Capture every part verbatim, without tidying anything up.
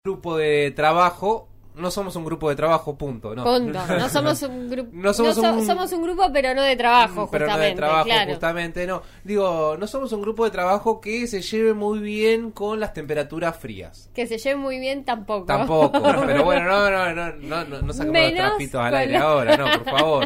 Grupo de trabajo, no somos un grupo de trabajo, punto. No, punto. No somos un grupo. No somos, no so, un... somos un grupo, pero no de trabajo, pero justamente. no de trabajo, claro. justamente, no. Digo, no somos un grupo de trabajo que se lleve muy bien con las temperaturas frías. Que se lleve muy bien tampoco. Tampoco, pero bueno, no, no, no, no, no, no sacamos los trapitos al aire ahora, no, por favor.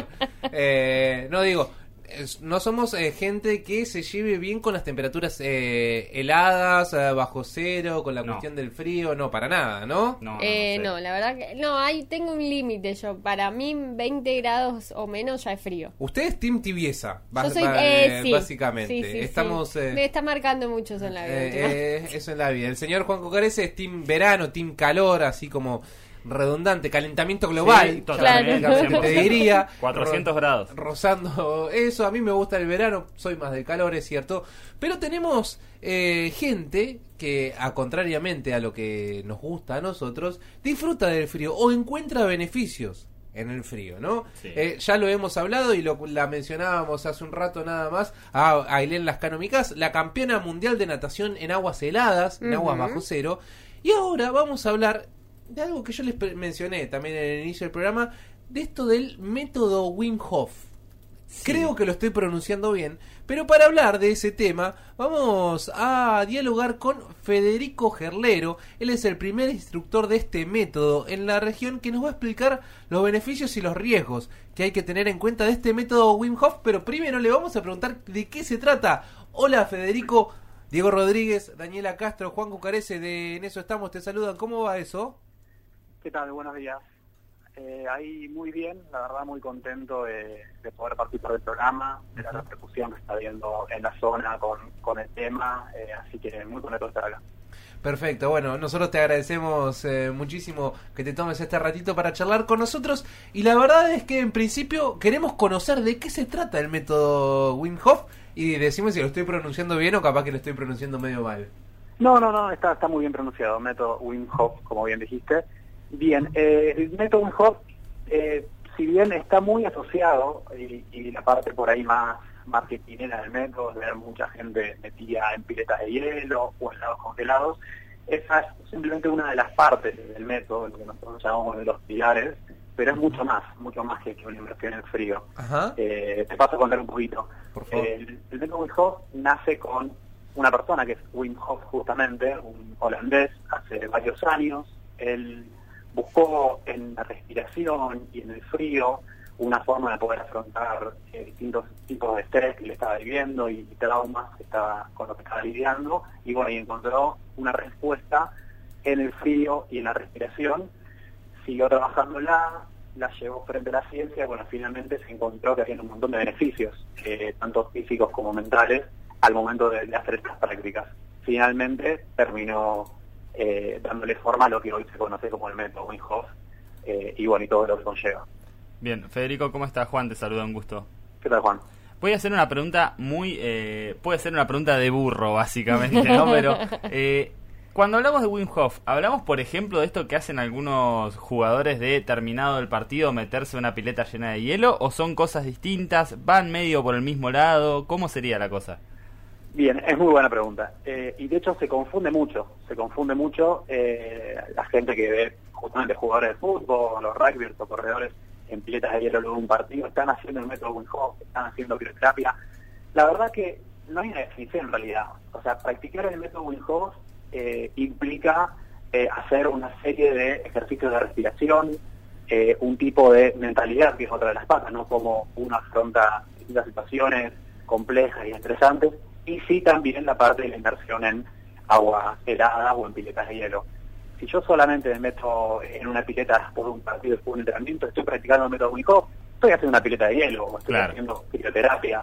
Eh, no digo. No somos eh, gente que se lleve bien con las temperaturas eh, heladas, eh, bajo cero, con la no. cuestión del frío, no, para nada, ¿no? No, no, eh, no, no la verdad que no, ahí tengo un límite yo, para mí veinte grados o menos ya es frío. Usted es team tibieza, yo soy, eh, sí, básicamente. Sí, sí, Estamos, sí. Eh, Me está marcando mucho eso en la vida. Eh, eh, eso en la vida. El señor Juan Cocarese es team verano, team calor, así como... redundante, calentamiento global, sí, totalmente, claro. Te diría cuatrocientos grados rozando eso. A mí me gusta el verano, soy más del calor, es cierto, pero tenemos eh, gente que, a contrariamente a lo que nos gusta a nosotros, disfruta del frío o encuentra beneficios en el frío, ¿no? Sí. Eh, ya lo hemos hablado y lo, la mencionábamos hace un rato nada más a Ailén Lascano Micás, la campeona mundial de natación en aguas heladas, en uh-huh. aguas bajo cero, y ahora vamos a hablar de algo que yo les mencioné también en el inicio del programa, de esto del método Wim Hof. Sí. Creo que lo estoy pronunciando bien, pero para hablar de ese tema vamos a dialogar con Federico Gerlero. Él es el primer instructor de este método en la región, que nos va a explicar los beneficios y los riesgos que hay que tener en cuenta de este método Wim Hof. Pero primero le vamos a preguntar de qué se trata. Hola, Federico. Diego Rodríguez, Daniela Castro, Juan Cucarese de En Eso Estamos te saludan. ¿Cómo va eso? ¿Qué tal? Buenos días. Eh, ahí muy bien, la verdad muy contento de, de poder participar del programa, de la repercusión que está habiendo en la zona con, con el tema, eh, así que muy contento de estar acá. Perfecto, bueno, nosotros te agradecemos eh, muchísimo que te tomes este ratito para charlar con nosotros, y la verdad es que en principio queremos conocer de qué se trata el método Wim Hof, y decimos si lo estoy pronunciando bien o capaz que lo estoy pronunciando medio mal. No, no, no, está, está muy bien pronunciado, método Wim Hof, como bien dijiste. Bien, eh, el método Wim Hof, eh, si bien está muy asociado, y, y la parte por ahí más marketingera del método, de ver mucha gente metida en piletas de hielo o en lados congelados, esa es simplemente una de las partes del método, lo que nosotros llamamos de los pilares, pero es mucho más, mucho más que, que una inversión en frío. Ajá. Eh, te paso a contar un poquito. Por favor. El, el método Wim Hof nace con una persona que es Wim Hof justamente, un holandés, hace varios años. Él buscó en la respiración y en el frío una forma de poder afrontar eh, distintos tipos de estrés que le estaba viviendo y, y traumas que estaba, con los que estaba lidiando, y bueno, y encontró una respuesta en el frío y en la respiración. Siguió trabajándola, la llevó frente a la ciencia, bueno, finalmente se encontró que había un montón de beneficios, eh, tanto físicos como mentales, al momento de, de hacer estas prácticas. Finalmente terminó Eh, dándole forma a lo que hoy se conoce como el método Wim Hof, eh, y bueno, y todo lo que conlleva. Bien, Federico, ¿cómo estás? Juan, te saluda, un gusto. ¿Qué tal, Juan? Voy a hacer una pregunta muy... Eh, puede ser una pregunta de burro, básicamente, ¿no? Pero eh, cuando hablamos de Wim Hof, ¿hablamos, por ejemplo, de esto que hacen algunos jugadores de terminado el partido, meterse una pileta llena de hielo, o son cosas distintas, van medio por el mismo lado? ¿Cómo sería la cosa? Bien, es muy buena pregunta. Eh, y de hecho se confunde mucho, se confunde mucho eh, la gente que ve justamente jugadores de fútbol, los rugby o corredores en piletas de hielo luego de un partido, están haciendo el método Wim Hof, están haciendo crioterapia. La verdad que no hay una definición en realidad. O sea, practicar el método Wim Hof eh, implica eh, hacer una serie de ejercicios de respiración, eh, un tipo de mentalidad que es otra de las patas, ¿no? Como uno afronta distintas situaciones complejas y estresantes. Y sí también la parte de la inversión en agua helada o en piletas de hielo. Si yo solamente me meto en una pileta después de un partido, después de un entrenamiento, estoy practicando el método Wim Hof, estoy haciendo una pileta de hielo o estoy claro. haciendo crioterapia.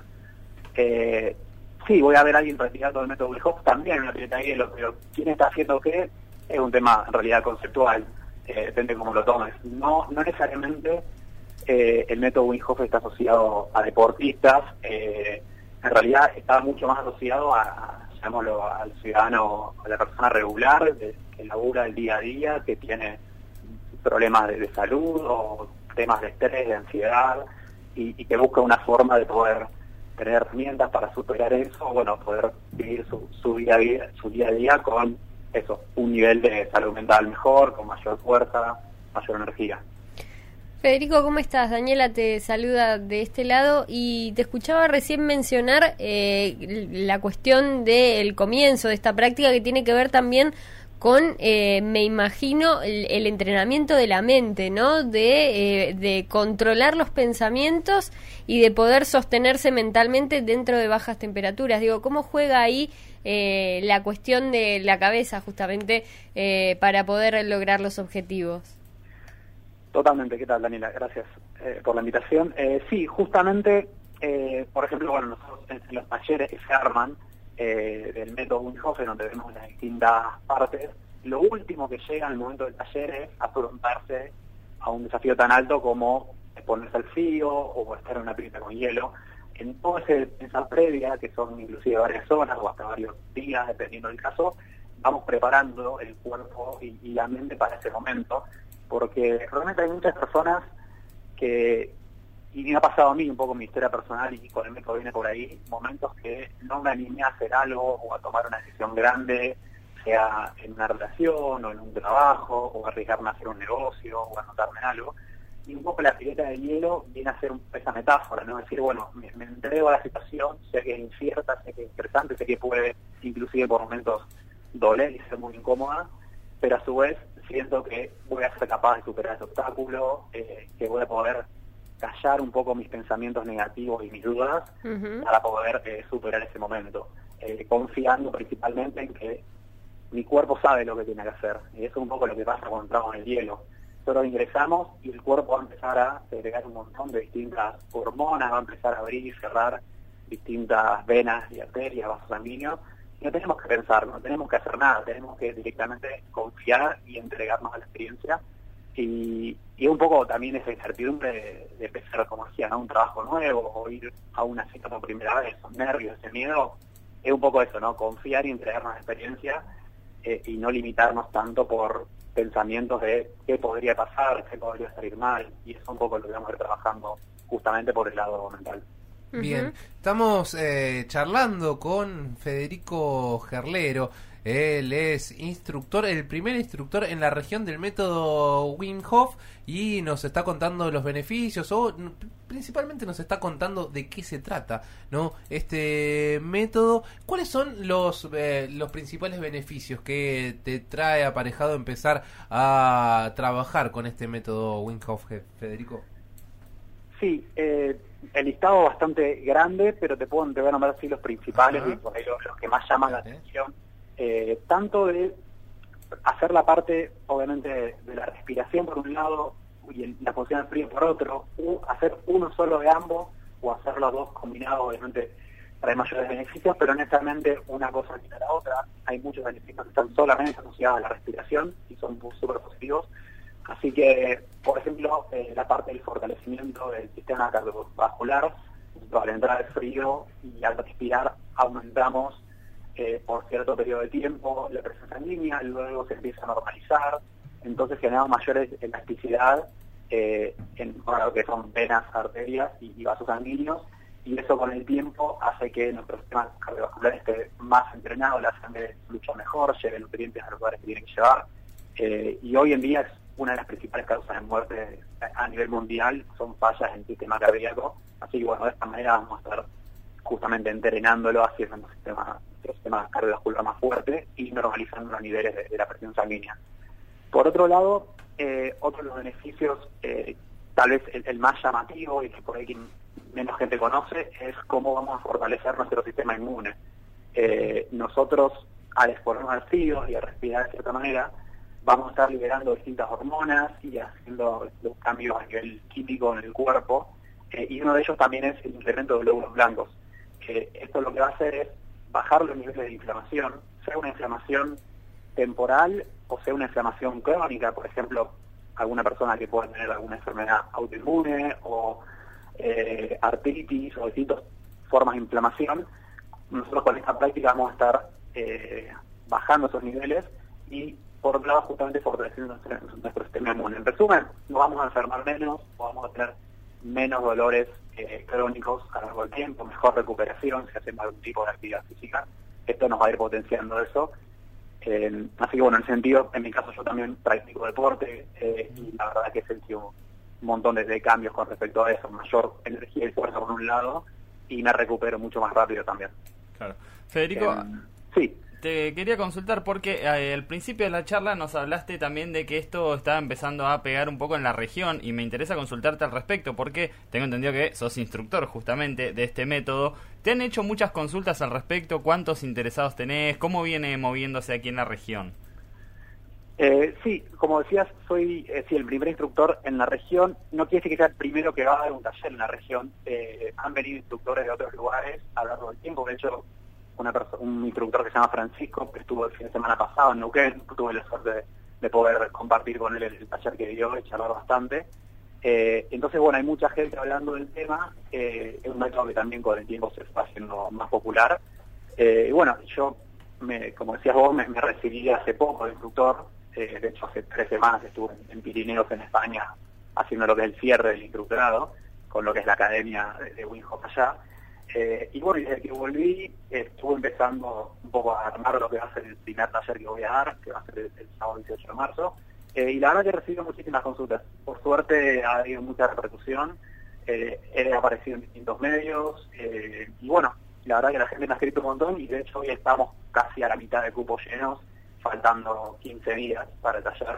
Eh, sí, voy a ver a alguien practicando el método Wim Hof también en una pileta de hielo, pero quién está haciendo qué es un tema en realidad conceptual, eh, depende de cómo lo tomes. No, no necesariamente eh, el método Wim Hof está asociado a deportistas, eh, en realidad está mucho más asociado a, llamémoslo, al ciudadano, a la persona regular, de, que labura el día a día, que tiene problemas de, de salud o temas de estrés, de ansiedad, y, y que busca una forma de poder tener herramientas para superar eso, bueno, poder vivir su, su, día, a día, su día a día con eso, un nivel de salud mental mejor, con mayor fuerza, mayor energía. Federico, ¿cómo estás? Daniela te saluda de este lado y te escuchaba recién mencionar eh, la cuestión del comienzo de esta práctica que tiene que ver también con, eh, me imagino, el, el entrenamiento de la mente, ¿no? De, eh, de controlar los pensamientos y de poder sostenerse mentalmente dentro de bajas temperaturas. Digo, ¿cómo juega ahí eh, la cuestión de la cabeza justamente eh, para poder lograr los objetivos? Totalmente, ¿qué tal, Daniela? Gracias eh, por la invitación. Eh, sí, justamente, eh, por ejemplo, bueno, nosotros en, en los talleres que se arman eh, del método Wim Hof, en donde vemos las distintas partes, lo último que llega en el momento del taller es afrontarse a un desafío tan alto como exponerse al frío o estar en una pileta con hielo. En toda esa previa, que son inclusive varias horas o hasta varios días, dependiendo del caso, vamos preparando el cuerpo y, y la mente para ese momento, porque realmente hay muchas personas que, y me ha pasado a mí un poco mi historia personal y con el método viene por ahí, momentos que no me animé a hacer algo o a tomar una decisión grande, sea en una relación o en un trabajo, o arriesgarme a hacer un negocio o a anotarme en algo. Y un poco la pileta de hielo viene a ser un, esa metáfora, ¿no? Es decir, bueno, me, me entrego a la situación, sé que es incierta, sé que es interesante, sé que puede inclusive por momentos doler y ser muy incómoda, pero a su vez siento que voy a ser capaz de superar ese obstáculo, eh, que voy a poder callar un poco mis pensamientos negativos y mis dudas uh-huh. para poder eh, superar ese momento, eh, confiando principalmente en que mi cuerpo sabe lo que tiene que hacer, y eso es un poco lo que pasa cuando entramos en el hielo. Nosotros ingresamos y el cuerpo va a empezar a segregar un montón de distintas hormonas, va a empezar a abrir y cerrar distintas venas y arterias, vasos sanguíneos. No tenemos que pensar, no tenemos que hacer nada, tenemos que directamente confiar y entregarnos a la experiencia. Y, y un poco también esa incertidumbre de, de empezar, como decía, ¿no? Un trabajo nuevo o ir a una cita por primera vez, esos nervios, ese miedo, es un poco eso, ¿no? Confiar y entregarnos a la experiencia eh, y no limitarnos tanto por pensamientos de qué podría pasar, qué podría salir mal. Y eso es un poco lo que vamos a ir trabajando justamente por el lado mental. Bien, estamos eh, charlando con Federico Gerlero. Él es instructor, el primer instructor en la región del método Wim Hof, y nos está contando los beneficios, o principalmente nos está contando de qué se trata, ¿no? Este método. ¿Cuáles son los eh, los principales beneficios que te trae aparejado empezar a trabajar con este método Wim Hof, Federico? Sí, eh, el listado bastante grande, pero te puedo te voy a nombrar así los principales uh-huh. y por ahí los, los que más llaman la atención. Eh, tanto de hacer la parte, obviamente, de, de la respiración por un lado y el, la posición del frío por otro, o hacer uno solo de ambos, o hacer los dos combinados, obviamente, trae mayores beneficios, pero honestamente una cosa quita la otra. Hay muchos beneficios que están solamente asociados a la respiración y son súper positivos. Así que, por ejemplo, eh, la parte del fortalecimiento del sistema cardiovascular, al entrar el frío y al respirar aumentamos eh, por cierto periodo de tiempo la presión sanguínea, luego se empieza a normalizar, entonces generamos mayor elasticidad eh, en bueno, lo que son venas, arterias y, y vasos sanguíneos, y eso con el tiempo hace que nuestro sistema cardiovascular esté más entrenado, la sangre fluya mejor, lleve nutrientes a los lugares que tiene que llevar, eh, y hoy en día es una de las principales causas de muerte a nivel mundial, son fallas en el sistema cardíaco, así que bueno, de esta manera vamos a estar justamente entrenándolo, haciendo un sistema, un sistema cardiovascular más fuerte y normalizando los niveles de, de la presión sanguínea. Por otro lado, eh, otro de los beneficios, eh, tal vez el, el más llamativo y que por ahí menos gente conoce, es cómo vamos a fortalecer nuestro sistema inmune. Eh, nosotros, al exponernos al frío y a respirar de cierta manera, vamos a estar liberando distintas hormonas y haciendo los cambios a nivel químico en el cuerpo, eh, y uno de ellos también es el incremento de glóbulos blancos. Eh, esto lo que va a hacer es bajar los niveles de inflamación, sea una inflamación temporal o sea una inflamación crónica, por ejemplo, alguna persona que pueda tener alguna enfermedad autoinmune o eh, artritis o distintas formas de inflamación. Nosotros con esta práctica vamos a estar eh, bajando esos niveles y por otro lado justamente fortaleciendo nuestro, nuestro sistema inmune. En resumen, nos vamos a enfermar menos, o vamos a tener menos dolores eh, crónicos a lo largo del tiempo, mejor recuperación si hacemos algún tipo de actividad física. Esto nos va a ir potenciando eso. Eh, así que bueno, en ese sentido, en mi caso yo también practico deporte eh, y la verdad que he sentido un montón de, de cambios con respecto a eso, mayor energía y fuerza por un lado y me recupero mucho más rápido también. Claro. Federico, Eh, sí. te quería consultar porque eh, al principio de la charla nos hablaste también de que esto estaba empezando a pegar un poco en la región y me interesa consultarte al respecto porque tengo entendido que sos instructor justamente de este método. ¿Te han hecho muchas consultas al respecto? ¿Cuántos interesados tenés? ¿Cómo viene moviéndose aquí en la región? Eh, sí, como decías, soy eh, sí, el primer instructor en la región. No quiere decir que sea el primero que va a dar un taller en la región. Eh, han venido instructores de otros lugares a lo largo del tiempo. De hecho, una un instructor que se llama Francisco, que estuvo el fin de semana pasado en Neuquén, tuve la suerte de, de poder compartir con él el, el taller que dio y charlar bastante. Eh, entonces, bueno, hay mucha gente hablando del tema. Eh, es un método que también con el tiempo se está haciendo más popular. Eh, y bueno, yo, me, como decías vos, me, me recibí hace poco de instructor. Eh, de hecho, hace tres semanas estuve en, en Pirineos, en España, haciendo lo que es el cierre del instructorado, con lo que es la academia de, de Wim Hof allá. Eh, y bueno, y desde que volví, eh, estuve empezando un poco a armar lo que va a ser el primer taller que voy a dar, que va a ser el, el sábado dieciocho de marzo. Eh, y la verdad que he recibido muchísimas consultas. Por suerte ha habido mucha repercusión. Eh, he aparecido en distintos medios. Eh, y bueno, la verdad que la gente me ha escrito un montón y de hecho hoy estamos casi a la mitad de cupos llenos, faltando quince días para el taller.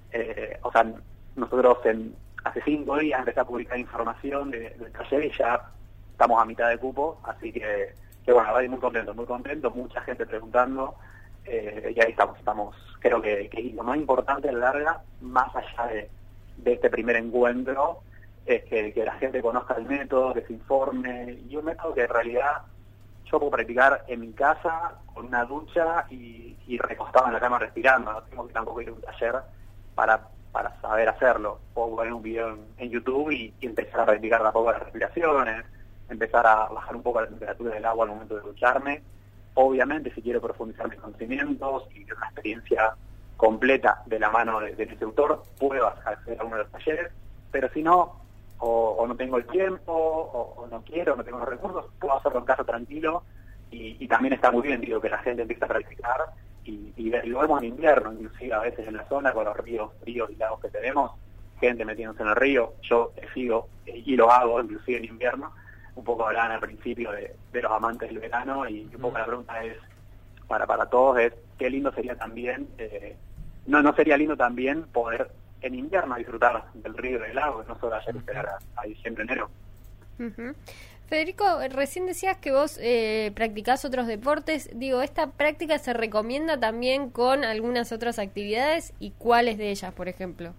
Eh, o sea, nosotros en, hace cinco días empecé a publicar información de, del taller y ya estamos a mitad de cupo, así que, que bueno, estoy muy contento, muy contento, mucha gente preguntando, eh, y ahí estamos, estamos, creo que, que lo más importante a la larga, más allá de, de este primer encuentro, es que, que la gente conozca el método, que se informe, y un método que en realidad yo puedo practicar en mi casa, con una ducha y, y recostado en la cama respirando. No tengo que tampoco ir a un taller para, para saber hacerlo. Puedo poner un video en, en YouTube y, y empezar a practicar un poco las respiraciones, empezar a bajar un poco la temperatura del agua al momento de ducharme. Obviamente, si quiero profundizar mis conocimientos y tener una experiencia completa de la mano de, del instructor, puedo acceder a uno de los talleres, pero si no, O, o no tengo el tiempo, o, o no quiero, no tengo los recursos, puedo hacerlo en casa tranquilo y, y también está muy bien, digo, que la gente empiece a practicar y, y, y lo vemos en invierno, inclusive a veces en la zona con los ríos, ríos y lagos que tenemos, gente metiéndose en el río, yo sigo y lo hago inclusive en invierno. Un poco hablaban al principio de, de los amantes del verano y un poco la pregunta es, para para todos, es qué lindo sería también, eh, no no sería lindo también poder en invierno disfrutar del río y del lago, no solo ayer esperar a, a diciembre, enero. Uh-huh. Federico, recién decías que vos eh, practicás otros deportes. Digo, ¿esta práctica se recomienda también con algunas otras actividades? ¿Y cuáles de ellas, por ejemplo?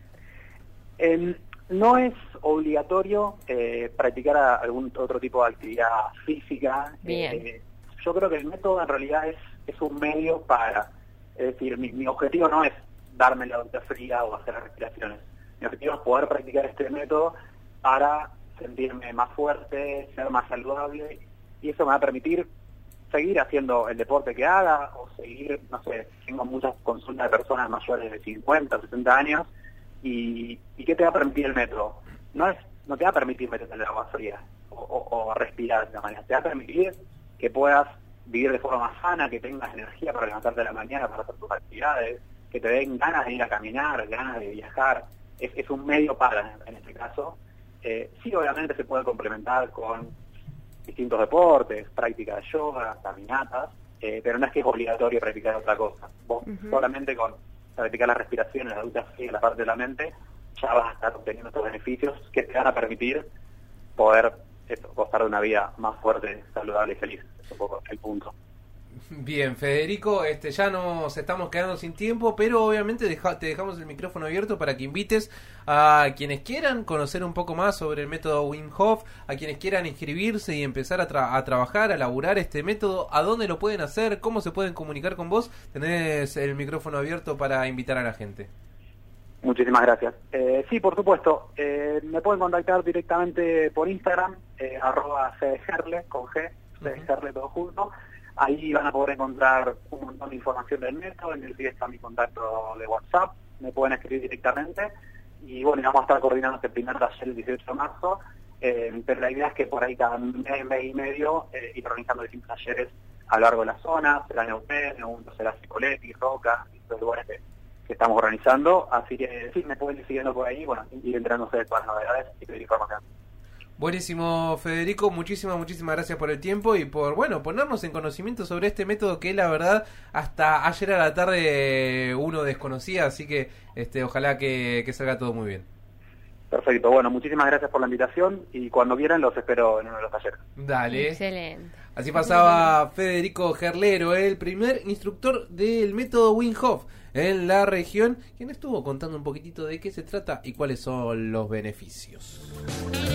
Eh, no es obligatorio eh, practicar a algún otro tipo de actividad física. Bien. Eh, yo creo que el método en realidad es, es un medio para... Es decir, mi, mi objetivo no es darme la ducha fría o hacer respiraciones. Mi objetivo es poder practicar este método para sentirme más fuerte, ser más saludable, y eso me va a permitir seguir haciendo el deporte que haga, o seguir, no sé, tengo muchas consultas de personas mayores de cincuenta, sesenta años, y, y ¿qué te va a permitir el método? No es, no te va a permitir meterte en el agua fría, o, o, o respirar de esa manera, te va a permitir que puedas vivir de forma más sana, que tengas energía para levantarte a la mañana, para hacer tus actividades, que te den ganas de ir a caminar, ganas de viajar. Es, es un medio para, en este caso. Eh, sí, obviamente se puede complementar con distintos deportes, práctica de yoga, caminatas, eh, pero no es que es obligatorio practicar otra cosa. Vos uh-huh. solamente con practicar las respiraciones, la ducha fría, la parte de la mente, ya vas a estar obteniendo estos beneficios que te van a permitir poder eso, gozar de una vida más fuerte, saludable y feliz. Es un poco el punto. Bien, Federico, este ya nos estamos quedando sin tiempo, pero obviamente deja, te dejamos el micrófono abierto para que invites a quienes quieran conocer un poco más sobre el método Wim Hof, a quienes quieran inscribirse y empezar a, tra- a trabajar, a laburar este método, a dónde lo pueden hacer, cómo se pueden comunicar con vos. Tenés el micrófono abierto para invitar a la gente. Muchísimas gracias. Eh, sí, por supuesto. Eh, me pueden contactar directamente por Instagram, eh, arroba cdgerle, con G, cdgerle uh-huh. todo junto. Ahí van a poder encontrar un montón de información del método, en el que está mi contacto de WhatsApp, me pueden escribir directamente, y bueno, vamos a estar coordinando este primer taller el dieciocho de marzo, eh, pero la idea es que por ahí cada mes, mes y medio, eh, ir organizando distintos talleres a lo largo de la zona, será Neuquén, uno será Cipoletti, Roca, estos lugares que, que estamos organizando, así que sí, me pueden ir siguiendo por ahí, bueno, ir enterándose de todas las novedades y pedir información. Buenísimo, Federico, muchísimas, muchísimas gracias por el tiempo y por, bueno, ponernos en conocimiento sobre este método que la verdad hasta ayer a la tarde uno desconocía, así que este ojalá que, que salga todo muy bien. Perfecto, bueno, muchísimas gracias por la invitación y cuando quieran los espero en uno de los talleres. Dale. Excelente. Así pasaba Federico Gerlero, el primer instructor del método Wim Hof en la región, quien estuvo contando un poquitito de qué se trata y cuáles son los beneficios.